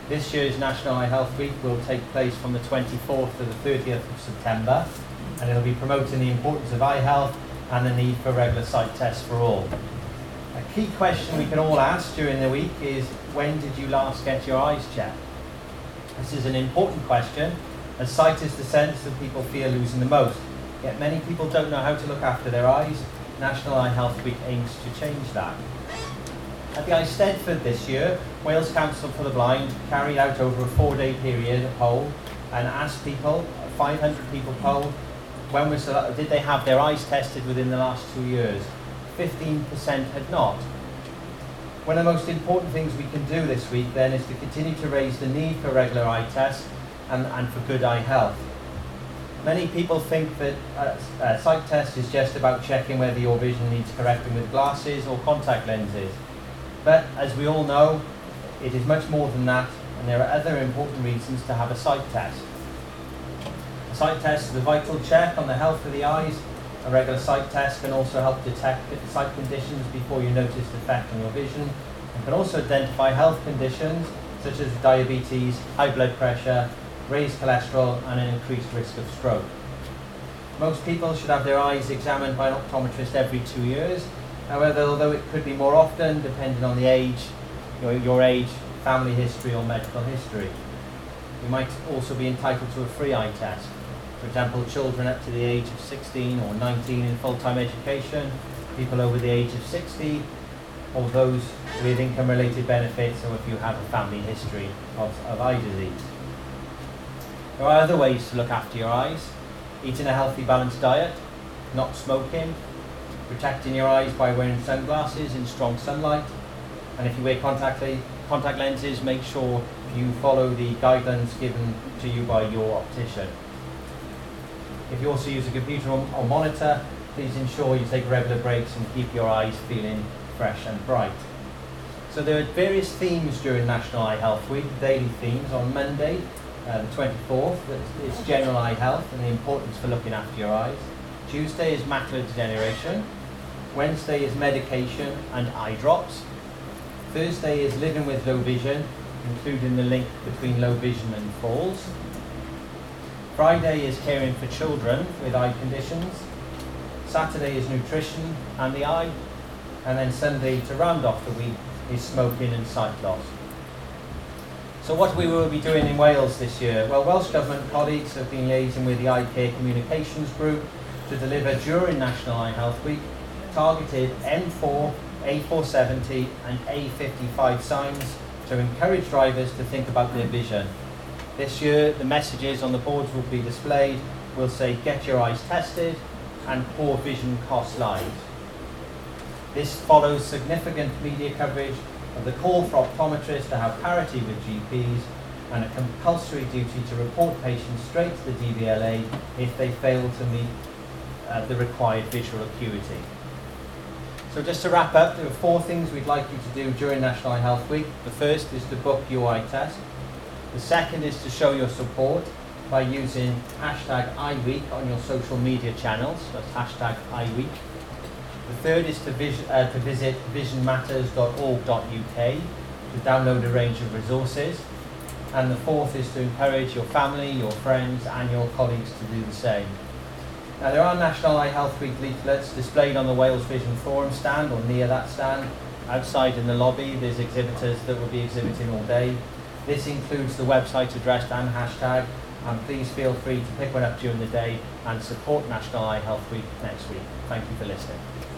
This year's National Eye Health Week will take place from the 24th to the 30th of September, and it'll be promoting the importance of eye health and the need for regular sight tests for all. A key question we can all ask during the week is, when did you last get your eyes checked? This is an important question, as sight is the sense that people fear losing the most. Yet many people don't know how to look after their eyes. National Eye Health Week aims to change that. At the Eisteddfod this year, Wales Council for the Blind carried out over a 4-day period a poll and asked people, 500 people polled, did they have their eyes tested within the last 2 years? 15% had not. One of the most important things we can do this week then is to continue to raise the need for regular eye tests and for good eye health. Many people think that a sight test is just about checking whether your vision needs correcting with glasses or contact lenses. But as we all know, it is much more than that, and there are other important reasons to have a sight test. A sight test is a vital check on the health of the eyes. A regular sight test can also help detect sight conditions before you notice the effect on your vision, and can also identify health conditions such as diabetes, high blood pressure, raised cholesterol, and an increased risk of stroke. Most people should have their eyes examined by an optometrist every 2 years. However, although it could be more often depending on the age, your age, family history, or medical history. You might also be entitled to a free eye test. For example, children up to the age of 16 or 19 in full-time education, people over the age of 60, or those with income-related benefits, or if you have a family history of eye disease. There are other ways to look after your eyes: eating a healthy, balanced diet, not smoking, protecting your eyes by wearing sunglasses in strong sunlight, and if you wear contact lenses, make sure you follow the guidelines given to you by your optician. If you also use a computer or monitor, please ensure you take regular breaks and keep your eyes feeling fresh and bright. So there are various themes during National Eye Health Week, daily themes. On Monday, the 24th, it's general eye health and the importance for looking after your eyes. Tuesday is macular degeneration. Wednesday is medication and eye drops. Thursday is living with low vision, including the link between low vision and falls. Friday is caring for children with eye conditions. Saturday is nutrition and the eye. And then Sunday, to round off the week, is smoking and sight loss. So what we will be doing in Wales this year? Well, Welsh Government colleagues have been liaising with the Eye Care Communications Group to deliver during National Eye Health Week targeted M4, A470 and A55 signs to encourage drivers to think about their vision. This year, the messages on the boards will be displayed will say, "Get your eyes tested," and "Poor vision costs lives." This follows significant media coverage of the call for optometrists to have parity with GPs and a compulsory duty to report patients straight to the DVLA if they fail to meet the required visual acuity. So just to wrap up, there are 4 things we'd like you to do during National Eye Health Week. The first is to book your eye test. The second is to show your support by using #iWeek on your social media channels. That's #iWeek. The third is to visit visionmatters.org.uk to download a range of resources. And the fourth is to encourage your family, your friends, and your colleagues to do the same. Now, there are National Eye Health Week leaflets displayed on the Wales Vision Forum stand or near that stand. Outside in the lobby, there's exhibitors that will be exhibiting all day. This includes the website address and hashtag, and please feel free to pick one up during the day and support National Eye Health Week next week. Thank you for listening.